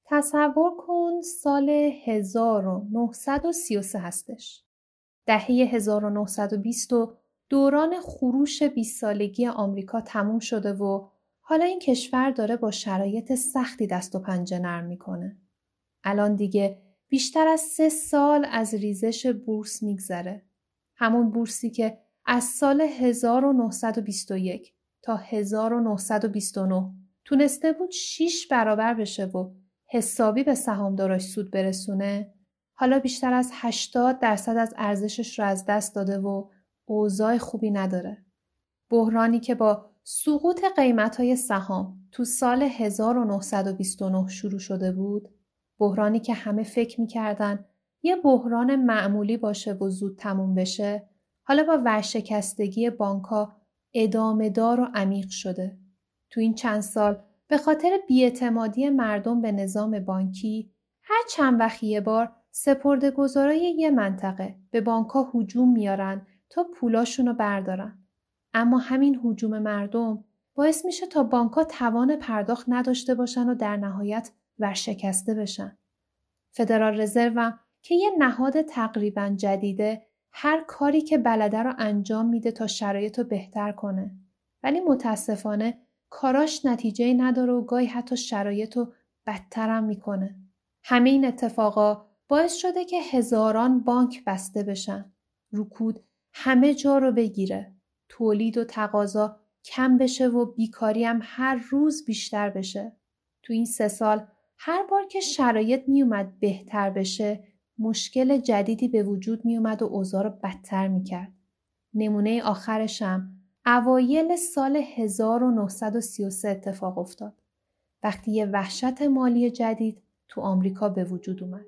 تصور کن سال 1933 هستش. دهه 1920 و دوران خروش 20 سالگی آمریکا تموم شده و حالا این کشور داره با شرایط سختی دست و پنجه نرم میکنه. الان دیگه بیشتر از 3 سال از ریزش بورس میگذره. همون بورسی که از سال 1921 تا 1929 تونسته بود 6 برابر بشه و حسابی به سهامداراش سود برسونه، حالا بیشتر از 80% از ارزشش رو از دست داده و اوضاع خوبی نداره. بحرانی که با سقوط قیمت‌های سهام تو سال 1929 شروع شده بود، بحرانی که همه فکر می‌کردن یه بحران معمولی باشه و زود تموم بشه، حالا با ورشکستگی بانک‌ها ادامه‌دار و عمیق شده. تو این چند سال به خاطر بی‌اعتمادی مردم به نظام بانکی، هر چند وقت یه بار سپرده‌گذارای یه منطقه به بانک‌ها هجوم میارن تا پولاشونو بردارن. اما همین هجوم مردم باعث میشه تا بانک‌ها توان پرداخت نداشته باشن و در نهایت ورشکسته بشن. فدرال رزرو که یه نهاد تقریباً جدیده، هر کاری که بلده رو انجام میده تا شرایط رو بهتر کنه. ولی متاسفانه کاراش نتیجه‌ای نداره و گاهی حتی شرایط رو بدتر هم میکنه. همه این اتفاقا باعث شده که هزاران بانک بسته بشن. رکود همه جا رو بگیره. تولید و تقاضا کم بشه و بیکاری هم هر روز بیشتر بشه. تو این 3 سال هر بار که شرایط می اومد بهتر بشه، مشکل جدیدی به وجود می اومد و اوضاع رو بدتر می کرد. نمونه آخرش هم اوایل سال 1933 اتفاق افتاد. وقتی یه وحشت مالی جدید تو آمریکا به وجود اومد.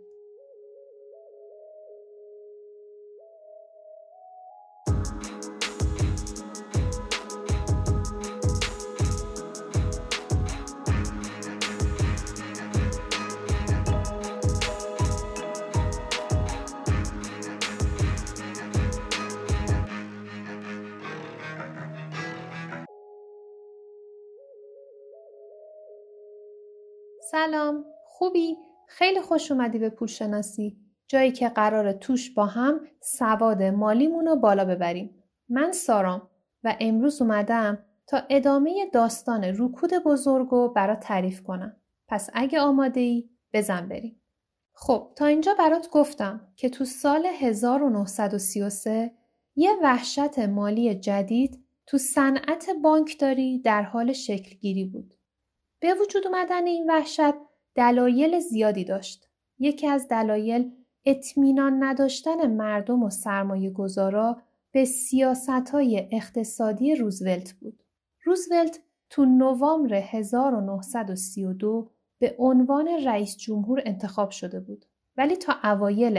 سلام، خوبی؟ خیلی خوش اومدی به پولشناسی، جایی که قراره توش با هم سواد مالیمون رو بالا ببریم. من سارام و امروز اومدم تا ادامه داستان رکود بزرگو برات تعریف کنم. پس اگه آماده ای بزن بریم. خب تا اینجا برات گفتم که تو سال 1933 یه وحشت مالی جدید تو صنعت بانکداری در حال شکل گیری بود. به وجود اومدن این وحشت دلایل زیادی داشت. یکی از دلایل اطمینان نداشتن مردم و سرمایه گذارا به سیاست‌های اقتصادی روزولت بود. روزولت تو نوامبر 1932 به عنوان رئیس جمهور انتخاب شده بود. ولی تا اوایل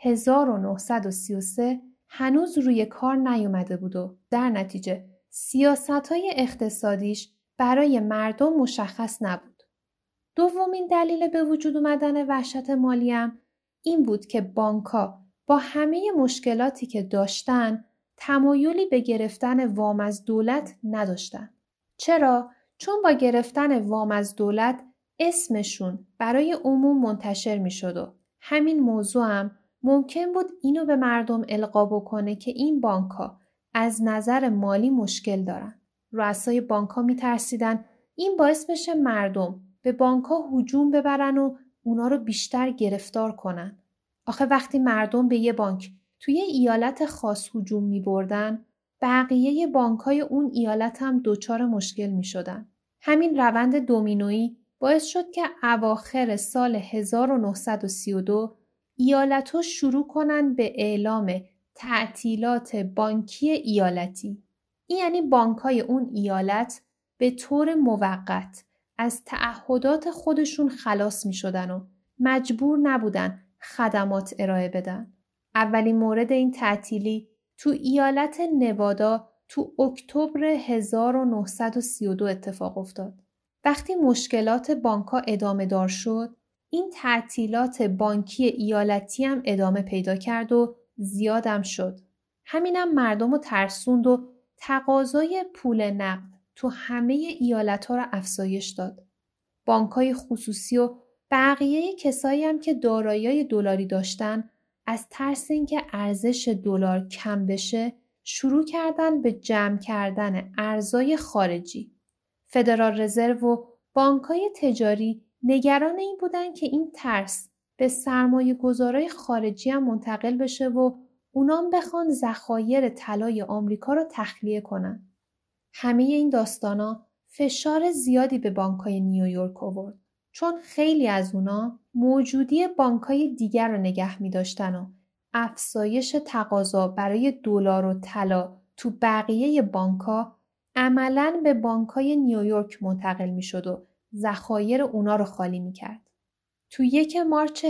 1933 هنوز روی کار نیومده بود و در نتیجه سیاست‌های اقتصادیش برای مردم مشخص نبود. دومین دلیل به وجود اومدن وحشت مالی هم این بود که بانک‌ها با همه مشکلاتی که داشتن تمایلی به گرفتن وام از دولت نداشتن. چرا؟ چون با گرفتن وام از دولت اسمشون برای عموم منتشر می شد و همین موضوع هم ممکن بود اینو به مردم القا بکنه که این بانک‌ها از نظر مالی مشکل دارن. رؤسای بانک‌ها می‌ترسیدن این باعث بشه مردم به بانک‌ها هجوم ببرن و اونا رو بیشتر گرفتار کنن. آخه وقتی مردم به یه بانک توی ایالت خاص هجوم می‌بردن، بقیه بانک‌های اون ایالت هم دچار مشکل می‌شدن. همین روند دومینویی باعث شد که اواخر سال 1932 ایالت‌ها شروع کنن به اعلام تعطیلات بانکی ایالتی. این یعنی بانک‌های اون ایالت به طور موقت از تعهدات خودشون خلاص می شدن و مجبور نبودن خدمات ارائه بدن. اولین مورد این تعطیلی تو ایالت نوادا تو اکتبر 1932 اتفاق افتاد. وقتی مشکلات بانک‌ها ادامه دار شد، این تعطیلات بانکی ایالتی هم ادامه پیدا کرد و زیادم شد. همینم مردم رو ترسوند و تقاضای پول نقد تو همه ایالت‌ها را افزایش داد. بانک‌های خصوصی و بقیه کسایی هم که دارایی‌های دلاری داشتن از ترس اینکه ارزش دلار کم بشه شروع کردن به جمع کردن ارزهای خارجی. فدرال رزرو و بانک‌های تجاری نگران این بودن که این ترس به سرمایه‌گذارای خارجی هم منتقل بشه و اونام بخوان ذخایر طلای آمریکا رو تخلیه کنن. همه این داستانا فشار زیادی به بانک‌های نیویورک آورد. چون خیلی از اونا موجودی بانک‌های دیگر رو نگه می‌داشتن و افزایش تقاضا برای دلار و طلا تو بقیه بانک‌ها عملاً به بانک‌های نیویورک منتقل می‌شد و ذخایر اونا رو خالی می‌کرد. تو 1 مارس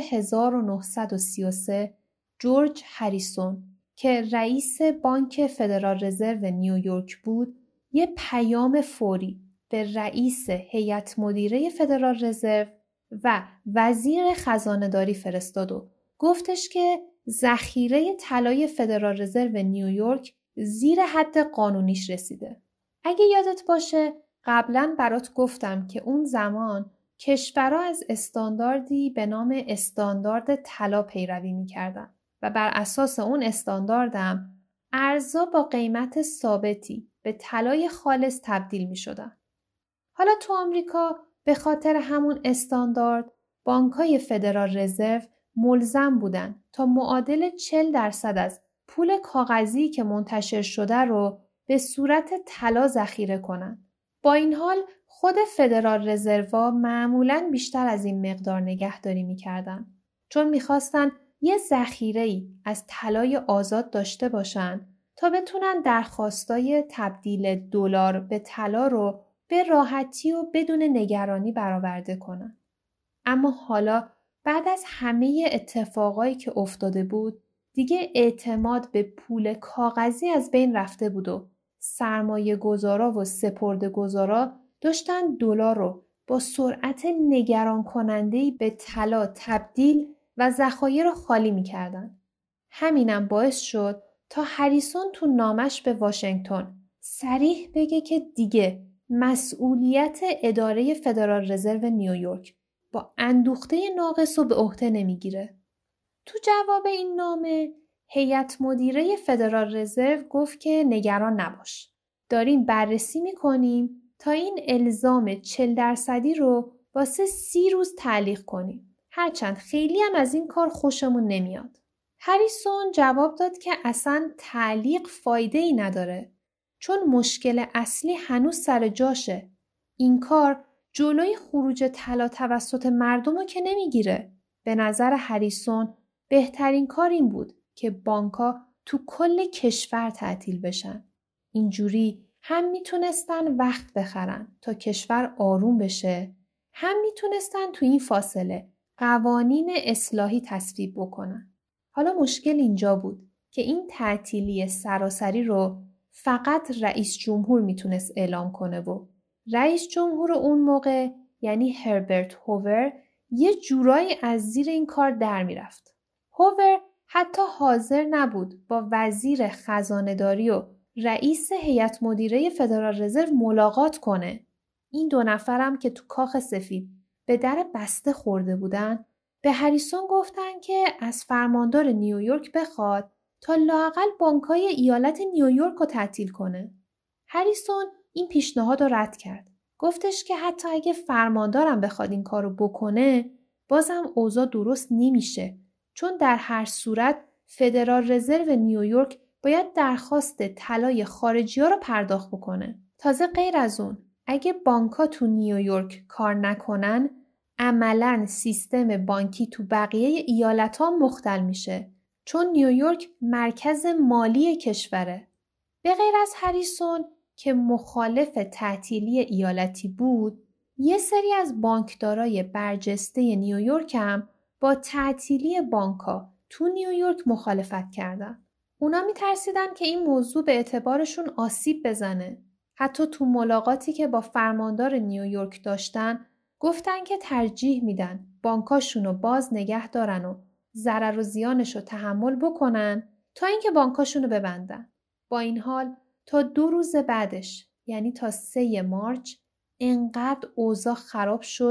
1933 جورج هریسون که رئیس بانک فدرال رزرو نیویورک بود، یه پیام فوری به رئیس هیئت مدیره فدرال رزرو و وزیر خزانه‌داری فرستاد و گفتش که ذخیره طلای فدرال رزرو نیویورک زیر حد قانونیش رسیده. اگه یادت باشه قبلاً برات گفتم که اون زمان کشورها از استانداردی به نام استاندارد طلا پیروی می‌کردن و بر اساس اون استانداردم ارزها با قیمت ثابتی به طلای خالص تبدیل می‌شدن. حالا تو آمریکا به خاطر همون استاندارد بانک‌های فدرال رزرو ملزم بودن تا معادل 40% از پول کاغذی که منتشر شده رو به صورت طلا ذخیره کنن. با این حال خود فدرال رزرو معمولاً بیشتر از این مقدار نگهداری می‌کردن، چون می‌خواستن یه ذخیره‌ای از طلای آزاد داشته باشن تا بتونن درخواستای تبدیل دلار به طلا رو به راحتی و بدون نگرانی برآورده کنن. اما حالا بعد از همه اتفاقایی که افتاده بود دیگه اعتماد به پول کاغذی از بین رفته بود و سرمایه گذارا و سپرده گذارا داشتن دلار رو با سرعت نگران کننده‌ای به طلا تبدیل و ذخایر رو خالی می‌کردن. همینم باعث شد تا هریسون تو نامش به واشنگتن صریح بگه که دیگه مسئولیت اداره فدرال رزرو نیویورک با اندوخته ناقص رو به عهده نمیگیره. تو جواب این نامه هیئت مدیره فدرال رزرو گفت که نگران نباش. داریم بررسی میکنیم تا این الزام 40% رو واسه 30 روز تعلیق کنیم. هرچند خیلی هم از این کار خوشمون نمیاد. هریسون جواب داد که اصلا تعلیق فایده ای نداره. چون مشکل اصلی هنوز سر جاشه. این کار جلوی خروج طلا توسط مردم رو که نمیگیره. به نظر هریسون بهترین کار این بود که بانک‌ها تو کل کشور تعطیل بشن. اینجوری هم میتونستن وقت بخرن تا کشور آروم بشه، هم میتونستن تو این فاصله قوانین اصلاحی تصویب بکنن. حالا مشکل اینجا بود که این تعطیلی سراسری رو فقط رئیس جمهور میتونست اعلام کنه و رئیس جمهور اون موقع یعنی هربرت هوور یه جورایی از زیر این کار در میرفت. هوور حتی حاضر نبود با وزیر خزانه‌داری و رئیس هیئت مدیره فدرال رزرو ملاقات کنه. این 2 نفرم که تو کاخ سفید به در بسته خورده بودن به هریسون گفتن که از فرماندار نیویورک بخواد تا لااقل بانک‌های ایالت نیویورک رو تعطیل کنه. هریسون این پیشنهاد رو رد کرد. گفتش که حتی اگه فرماندارم بخواد این کارو بکنه بازم اوضاع درست نمیشه، چون در هر صورت فدرال رزرو نیویورک باید درخواست طلای خارجی‌ها رو پرداخت بکنه. تازه غیر از اون اگه بانک‌ها تو نیویورک کار نکنن عملاً سیستم بانکی تو بقیه ایالت‌ها مختل میشه، چون نیویورک مرکز مالی کشوره. به غیر از هریسون که مخالف تعطیلی ایالتی بود، یه سری از بانکدارای برجسته نیویورک هم با تعطیلی بانک‌ها تو نیویورک مخالفت کردن. اونا میترسیدن که این موضوع به اعتبارشون آسیب بزنه. حتی تو ملاقاتی که با فرماندار نیویورک داشتن گفتن که ترجیح میدن بانکاشونو باز نگه دارن و ضرر و زیانشو تحمل بکنن تا اینکه بانکاشونو ببندن. با این حال تا 2 روز بعدش یعنی تا 3 مارس انقدر اوضاع خراب شد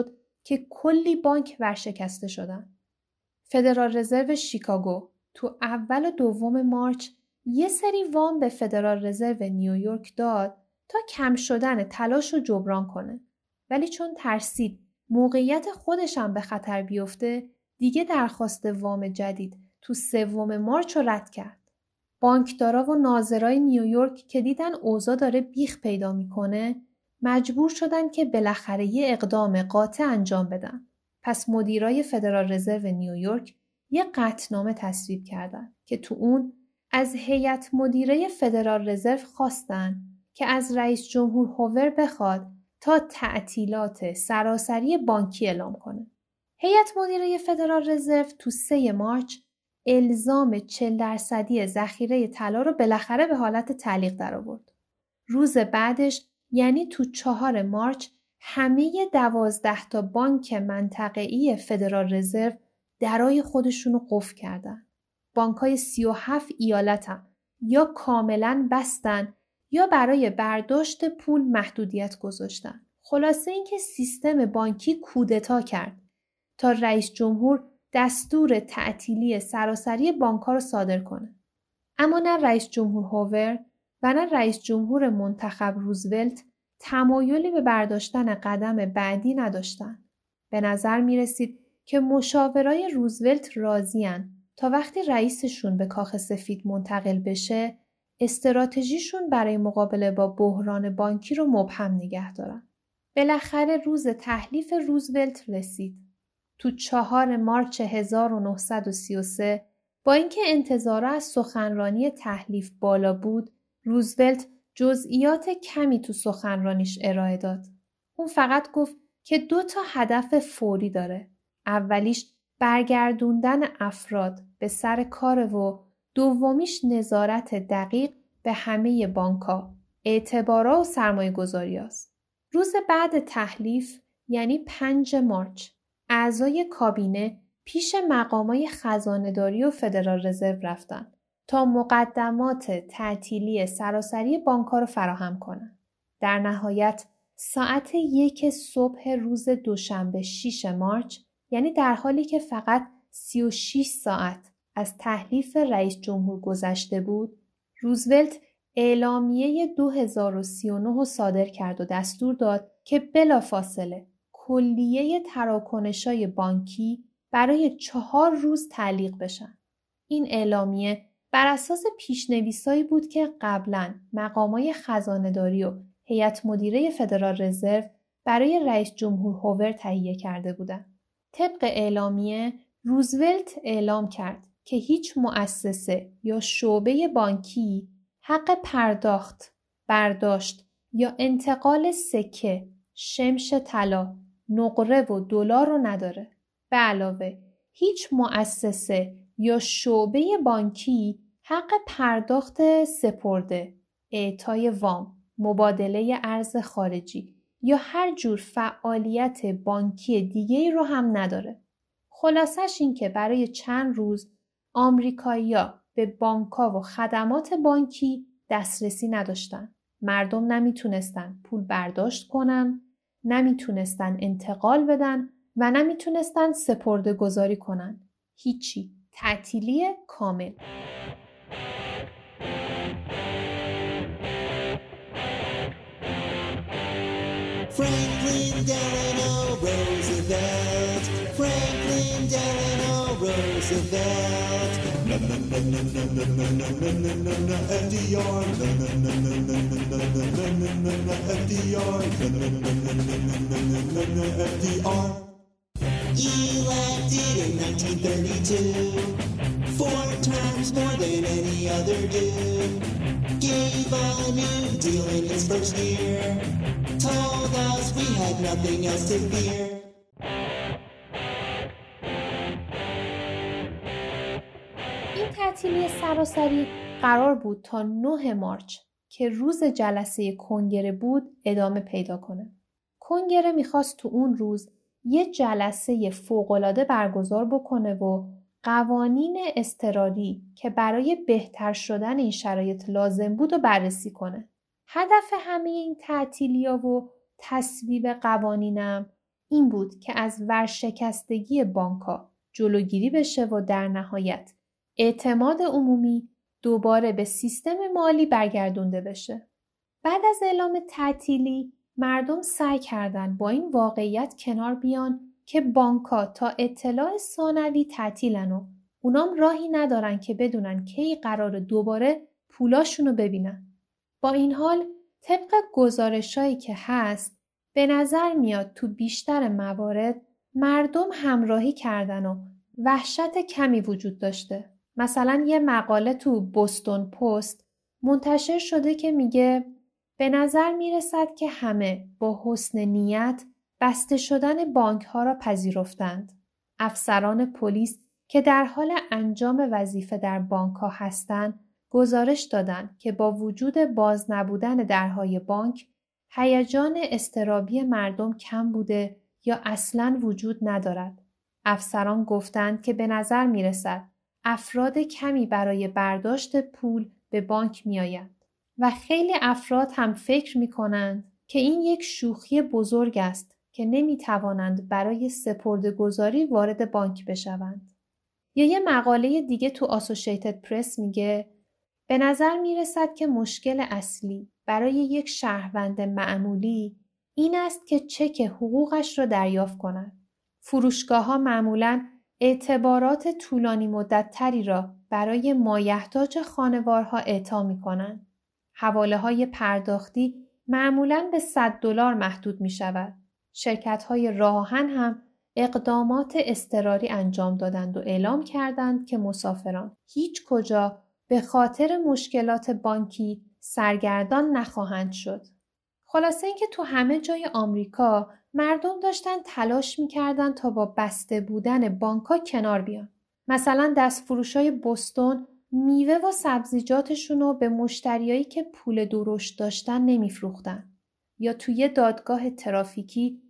که کلی بانک ورشکسته شدن. فدرال رزرو شیکاگو تو اول و دوم مارچ یه سری وام به فدرال رزرو نیویورک داد تا کم شدن تلاش رو جبران کنه. ولی چون ترسید موقعیت خودش هم به خطر بیفته، دیگه درخواست وام جدید تو 3 مارچ رو رد کرد. بانکدارا و ناظرای نیویورک که دیدن اوضاع داره بیخ پیدا میکنه، مجبور شدن که بالاخره یه اقدام قاطع انجام بدن. پس مدیرای فدرال رزرو نیویورک یه قطعنامه تصویب کردن که تو اون از هیئت مدیره فدرال رزرو خواستن که از رئیس جمهور هوور بخواد تا تعطیلات سراسری بانکی اعلام کنه. هیئت مدیره فدرال رزرو تو 3 مارچ الزام 40% ذخیره طلا رو بالاخره به حالت تعلیق درآورد. روز بعدش یعنی تو 4 مارچ همه 12 تا بانک منطقه‌ای فدرال رزرو درای خودشون رو قفل کردن. بانک‌های 37 ایالت هم یا کاملاً بستن یا برای برداشت پول محدودیت گذاشتن. خلاصه اینکه سیستم بانکی کودتا کرد تا رئیس جمهور دستور تعطیلی سراسری بانک‌ها رو صادر کنه. اما نه رئیس جمهور هوور و نه رئیس جمهور منتخب روزولت تمایلی به برداشتن قدم بعدی نداشتن. به نظر می رسید که مشاورای روزولت راضی‌اند تا وقتی رئیسشون به کاخ سفید منتقل بشه، استراتژیشون برای مقابله با بحران بانکی رو مبهم نگه دارن. بالاخره روز تحلیف روزولت رسید. تو 4 مارچ 1933 با اینکه انتظارها از سخنرانی تحلیف بالا بود، روزولت جزئیات کمی تو سخنرانیش ارائه داد. اون فقط گفت که 2 تا هدف فوری داره. اولیش برگردوندن افراد به سر کاره و دومیش نظارت دقیق به همه بانک‌ها، اعتبارات و سرمایه‌گذاری‌هاست. روز بعد تحلیف یعنی 5 مارچ اعضای کابینه پیش مقامای خزانه‌داری و فدرال رزرو رفتن تا مقدمات تعطیلی سراسری بانک‌ها رو فراهم کنند. در نهایت ساعت 1 صبح روز دوشنبه 6 مارچ، یعنی در حالی که فقط 36 ساعت از تحلیف رئیس جمهور گذشته بود، روزولت اعلامیه 2039 رو صادر کرد و دستور داد که بلافاصله کلیه تراکنش‌های بانکی برای 4 روز تعلیق بشن. این اعلامیه بر اساس پیشنویسایی بود که قبلاً مقامای خزانه‌داری و هیئت مدیره فدرال رزرو برای رئیس جمهور هوور تهیه کرده بودند. طبق اعلامیه روزولت اعلام کرد که هیچ مؤسسه یا شعبه بانکی حق پرداخت، برداشت یا انتقال سکه، شمش طلا، نقره و دلار رو نداره. به علاوه هیچ مؤسسه یا شعبه بانکی حق پرداخت سپرده، اعطای وام، مبادله ارز خارجی یا هر جور فعالیت بانکی دیگه‌ای رو هم نداره. خلاصش این که برای چند روز آمریکایی‌ها به بانک‌ها و خدمات بانکی دسترسی نداشتن. مردم نمیتونستن پول برداشت کنن، نمیتونستن انتقال بدن و نمیتونستن سپرده گذاری کنن. هیچی. تعطیلی کامل. Franklin Delano Roosevelt. Franklin Delano Roosevelt. Na na na na na na na na na na na FDR. Na na na na na na na na na na FDR. Na na na na na na na na FDR. Elected in 1932, 4 times more than any other dude. Gave a new deal in his first year. Told us we had nothing else to fear. این تعطیلی سراسری قرار بود تا 9 مارچ که روز جلسه کنگره بود ادامه پیدا کنه. کنگره میخواست تو اون روز یه جلسه فوق‌العاده برگزار بکنه و قوانین اضطراری که برای بهتر شدن این شرایط لازم بود رو بررسی کنه. هدف همه این تعطیلی‌ها و تصویب قوانینم این بود که از ورشکستگی بانک‌ها جلوگیری بشه و در نهایت اعتماد عمومی دوباره به سیستم مالی برگردونده بشه. بعد از اعلام تعطیلی مردم سعی کردند با این واقعیت کنار بیان که بانک‌ها تا اطلاع ثانوی تعطیلن و اونام راهی ندارن که بدونن کی قراره دوباره پولاشونو ببینن. با این حال طبق گزارشایی که هست به نظر میاد تو بیشتر موارد مردم همراهی کردن و وحشت کمی وجود داشته. مثلا یه مقاله تو بوستون پست منتشر شده که میگه به نظر میرسد که همه با حسن نیت بسته شدن بانک‌ها را پذیرفتند. افسران پلیس که در حال انجام وظیفه در بانک‌ها هستند گزارش دادند که با وجود باز نبودن درهای بانک هیجان اضطرابی مردم کم بوده یا اصلاً وجود ندارد. افسران گفتند که به نظر میرسد افراد کمی برای برداشت پول به بانک میآیند و خیلی افراد هم فکر میکنند که این یک شوخی بزرگ است که نمیتوانند برای سپرده‌گذاری وارد بانک بشوند. یا یه مقاله دیگه تو آسوشیتد پرس میگه به نظر میرسد که مشکل اصلی برای یک شهروند معمولی این است که چک حقوقش را دریافت کند. فروشگاه‌ها معمولاً اعتبارات طولانی مدت‌تری را برای مایحتاج خانوارها اعطا می‌کنند. حواله‌های پرداختی معمولاً به $100 محدود می‌شود. شرکت‌های راه‌آهن هم اقدامات اضطراری انجام دادند و اعلام کردند که مسافران هیچ کجا به خاطر مشکلات بانکی سرگردان نخواهند شد. خلاصه اینکه تو همه جای آمریکا مردم داشتن تلاش می‌کردن تا با بسته بودن بانک‌ها کنار بیان. مثلا دستفروشای بوستون میوه و سبزیجاتشون رو به مشتریایی که پول درشت داشتن نمی‌فروختن. یا توی دادگاه ترافیکی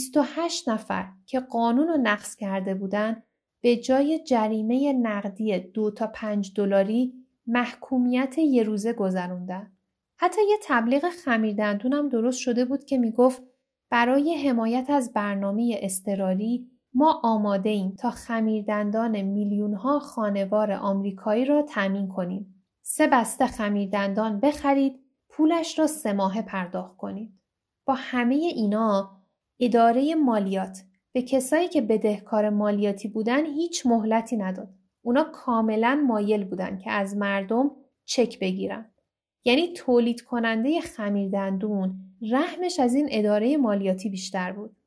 28 نفر که قانون رو نقض کرده بودن به جای جریمه نقدی 2 تا 5 دلاری محکومیت یه روزه گذروندن. حتی یه تبلیغ خمیردندون هم درست شده بود که میگفت برای حمایت از برنامه اضطراری ما آماده ایم تا خمیردندان میلیون‌ها خانوار آمریکایی را تامین کنیم. 3 بسته خمیردندان بخرید، پولش را 3 ماهه پرداخت کنید. با همه اینا اداره مالیات به کسایی که بدهکار مالیاتی بودن هیچ مهلتی نداد. اونا کاملا مایل بودن که از مردم چک بگیرن. یعنی تولید کننده خمیردندون رحمش از این اداره مالیاتی بیشتر بود.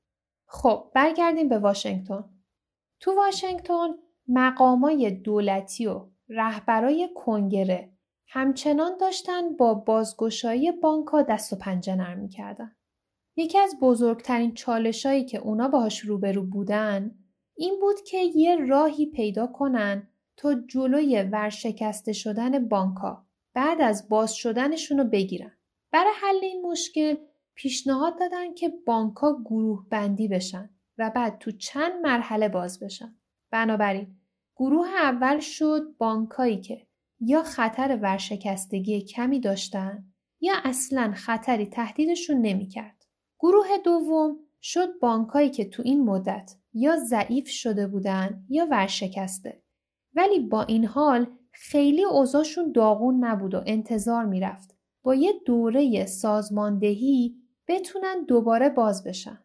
خب برگردیم به واشنگتن. تو واشنگتن مقامای دولتی و رهبرای کنگره همچنان داشتن با بازگشایی بانک‌ها دست و پنجه نرم می‌کردن. یکی از بزرگترین چالشایی که اونا باهاش روبرو بودن این بود که یه راهی پیدا کنن تا جلوی ورشکسته شدن بانک‌ها بعد از باز شدنشون رو بگیرن. برای حل این مشکل پیشنهاد دادن که بانک‌ها گروه بندی بشن و بعد تو چند مرحله باز بشن. بنابراین گروه اول شد بانکایی که یا خطر ورشکستگی کمی داشتن یا اصلاً خطری تهدیدشون نمی‌کرد. گروه دوم شد بانکایی که تو این مدت یا ضعیف شده بودن یا ورشکسته. ولی با این حال خیلی اوضاعشون داغون نبود و انتظار میرفت با یه دوره سازماندهی بتونن دوباره باز بشن.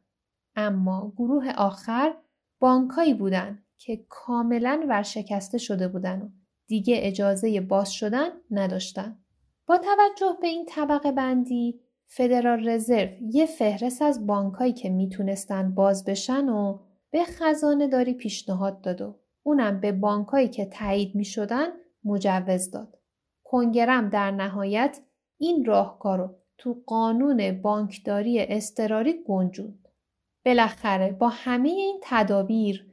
اما گروه آخر بانکایی بودن که کاملا ورشکسته شده بودن و دیگه اجازه باز شدن نداشتن. با توجه به این طبقه بندی فدرال رزرو یه فهرست از بانکایی که میتونستن باز بشن و به خزانه داری پیشنهاد داد و اونم به بانکایی که تایید میشدن مجوز داد. کنگرم در نهایت این راهکار رو تو قانون بانکداری اضطراری گنجوند. بالاخره با همه این تدابیر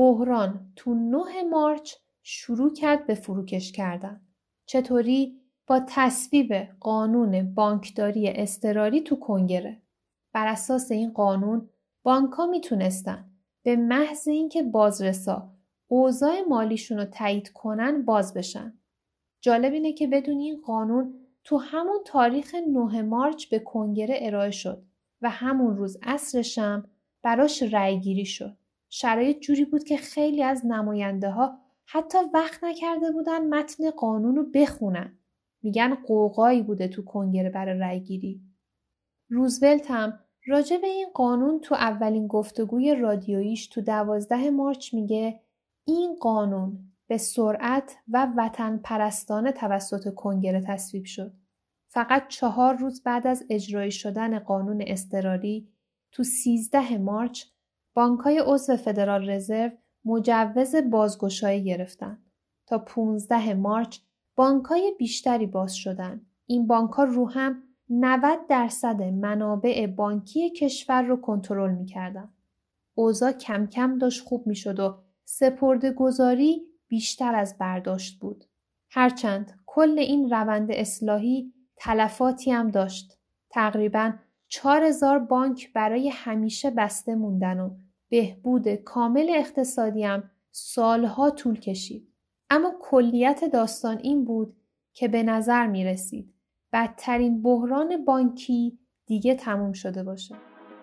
بحران تو 9 مارچ شروع کرد به فروکش کردن. چطوری؟ با تصویب قانون بانکداری اضطراری تو کنگره. بر اساس این قانون بانک‌ها میتونستن به محض اینکه بازرسا اوضاع مالیشون رو تایید کنن باز بشن. جالب اینه که بدونی این قانون تو همون تاریخ 9 مارچ به کنگره ارائه شد و همون روز عصرش هم براش رأیگیری شد. شرایط جوری بود که خیلی از نماینده ها حتی وقت نکرده بودن متن قانون رو بخونن. میگن قوقایی بوده تو کنگره برای رأیگیری. روزولت هم راجع به این قانون تو اولین گفتگوی رادیوییش تو 12 مارچ میگه این قانون به سرعت و وطن پرستانه توسط کنگره تصویب شد. فقط 4 روز بعد از اجرایی شدن قانون اضطراری تو 13 مارچ بانک‌های عضو فدرال رزرو مجوز بازگشایی گرفتن. تا 15 مارچ بانک‌های بیشتری باز شدن. این بانک‌ها رو هم 90% منابع بانکی کشور رو کنترل می‌کردن. اوضاع کم کم داشت خوب می‌شد و سپرده‌گذاری بیشتر از برداشت بود. هرچند کل این روند اصلاحی تلفاتی هم داشت. تقریباً 4000 بانک برای همیشه بسته موندن و بهبود کامل اقتصادی هم سالها طول کشید. اما کلیت داستان این بود که به نظر می رسید بدترین بحران بانکی دیگه تموم شده باشه.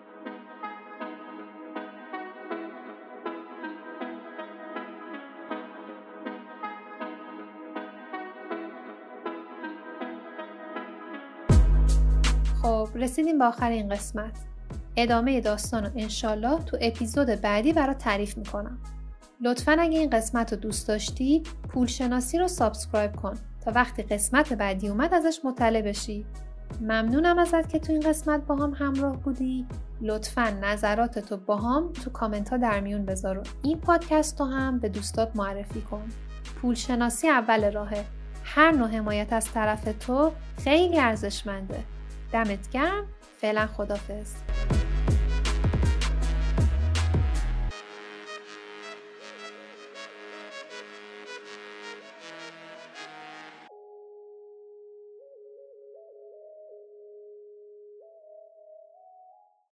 خب رسیدیم به آخر این قسمت. ادامه داستان رو انشالله تو اپیزود بعدی برات تعریف میکنم. لطفاً اگه این قسمت رو دوست داشتی پولشناسی رو سابسکرایب کن تا وقتی قسمت بعدی اومد ازش مطلع بشی. ممنونم ازت که تو این قسمت با هم همراه بودی. لطفاً نظراتتو با هم تو کامنت ها در میون بذار و این پادکست رو هم به دوستات معرفی کن. پولشناسی اول راهه. هر نوع حمایت از طرف تو خیلی ارزشمنده. دمت گرم. فعلا خداحافظ.